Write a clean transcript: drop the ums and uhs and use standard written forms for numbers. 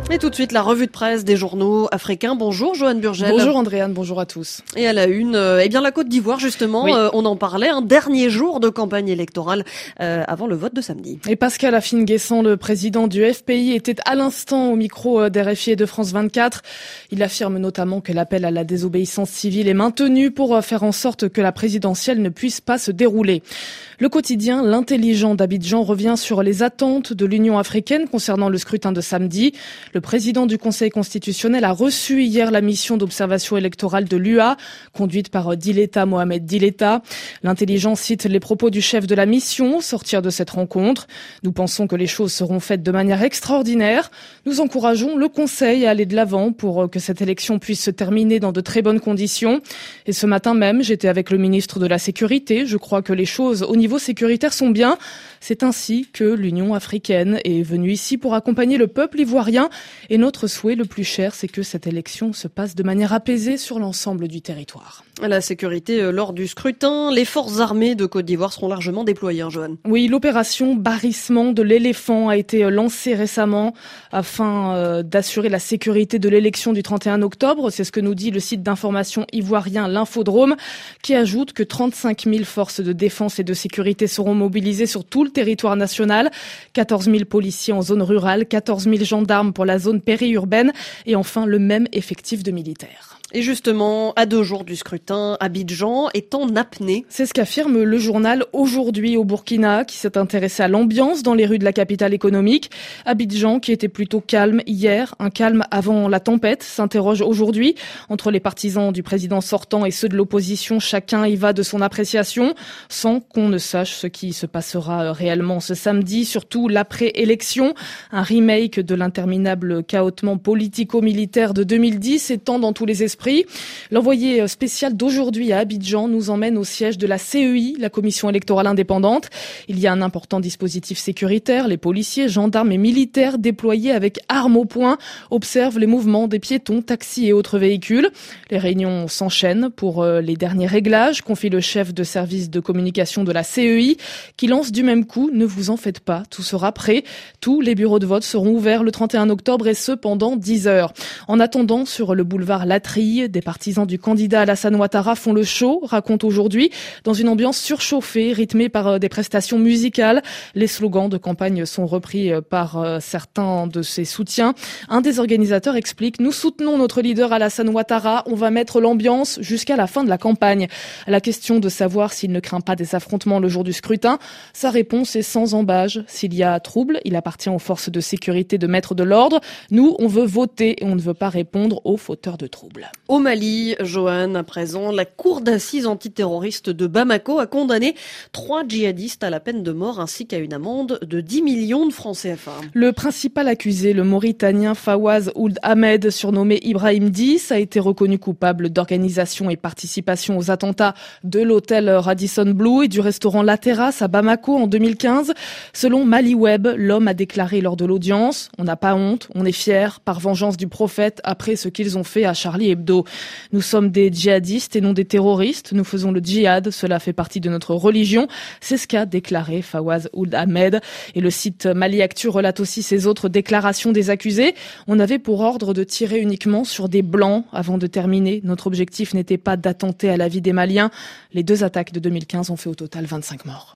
Et tout de suite, la revue de presse des journaux africains. Bonjour Joanne Burgel. Bonjour Andréane, bonjour à tous. Et à la une, la Côte d'Ivoire justement, oui. On en parlait, un dernier jour de campagne électorale avant le vote de samedi. Et Pascal Afine-Guessant, le président du FPI, était à l'instant au micro d'RFI et de France 24. Il affirme notamment que l'appel à la désobéissance civile est maintenu pour faire en sorte que la présidentielle ne puisse pas se dérouler. Le quotidien L'Intelligent d'Abidjan revient sur les attentes de l'Union africaine concernant le scrutin de samedi. Le président du Conseil constitutionnel a reçu hier la mission d'observation électorale de l'UA, conduite par Dileta Mohamed Dileta. L'Intelligent cite les propos du chef de la mission au sortir de cette rencontre. Nous pensons que les choses seront faites de manière extraordinaire. Nous encourageons le Conseil à aller de l'avant pour que cette élection puisse se terminer dans de très bonnes conditions. Et ce matin même, j'étais avec le ministre de la Sécurité. Je crois que les choses au niveau sécuritaire sont bien. C'est ainsi que l'Union africaine est venue ici pour accompagner le peuple ivoirien. Et notre souhait le plus cher, c'est que cette élection se passe de manière apaisée sur l'ensemble du territoire. La sécurité lors du scrutin, les forces armées de Côte d'Ivoire seront largement déployées, Joanne. Oui, l'opération Barrissement de l'éléphant a été lancée récemment afin d'assurer la sécurité de l'élection du 31 octobre. C'est ce que nous dit le site d'information ivoirien L'Infodrome, qui ajoute que 35 000 forces de défense et de sécurité seront mobilisées sur tout le territoire national. 14 000 policiers en zone rurale, 14 000 gendarmes pour la zone périurbaine et enfin le même effectif de militaires. Et justement, à 2 jours du scrutin, Abidjan est en apnée. C'est ce qu'affirme le journal Aujourd'hui au Burkina, qui s'est intéressé à l'ambiance dans les rues de la capitale économique. Abidjan, qui était plutôt calme hier, un calme avant la tempête, s'interroge aujourd'hui. Entre les partisans du président sortant et ceux de l'opposition, chacun y va de son appréciation, sans qu'on ne sache ce qui se passera réellement ce samedi, surtout l'après-élection. Un remake de l'interminable chaotement politico-militaire de 2010 étant dans tous les esprits. L'envoyé spécial d'aujourd'hui à Abidjan nous emmène au siège de la CEI, la commission électorale indépendante. Il y a un important dispositif sécuritaire. Les policiers, gendarmes et militaires déployés avec armes au poing observent les mouvements des piétons, taxis et autres véhicules. Les réunions s'enchaînent pour les derniers réglages, confie le chef de service de communication de la CEI, qui lance du même coup « Ne vous en faites pas, tout sera prêt ». Tous les bureaux de vote seront ouverts le 31 octobre et ce pendant 10 heures. En attendant, sur le boulevard Latry, des partisans du candidat Alassane Ouattara font le show, raconte aujourd'hui, dans une ambiance surchauffée, rythmée par des prestations musicales. Les slogans de campagne sont repris par certains de ses soutiens. Un des organisateurs explique « Nous soutenons notre leader Alassane Ouattara, on va mettre l'ambiance jusqu'à la fin de la campagne ». À la question de savoir s'il ne craint pas des affrontements le jour du scrutin, sa réponse est sans embâge. S'il y a trouble, il appartient aux forces de sécurité de mettre de l'ordre. Nous, on veut voter et on ne veut pas répondre aux fauteurs de troubles. Au Mali, Joanne, à présent, la cour d'assises antiterroriste de Bamako a condamné 3 djihadistes à la peine de mort ainsi qu'à une amende de 10 millions de francs CFA. Le principal accusé, le Mauritanien Fawaz Ould Ahmed, surnommé Ibrahim 10, a été reconnu coupable d'organisation et participation aux attentats de l'hôtel Radisson Blu et du restaurant La Terrasse à Bamako en 2015. Selon Maliweb, l'homme a déclaré lors de l'audience « On n'a pas honte, on est fiers, par vengeance du prophète, après ce qu'ils ont fait à Charlie Hebdo. Nous sommes des djihadistes et non des terroristes. Nous faisons le djihad. Cela fait partie de notre religion. » C'est ce qu'a déclaré Fawaz Ould Ahmed. Et le site Mali Actu relate aussi ces autres déclarations des accusés. On avait pour ordre de tirer uniquement sur des blancs avant de terminer. Notre objectif n'était pas d'attenter à la vie des Maliens. Les 2 attaques de 2015 ont fait au total 25 morts.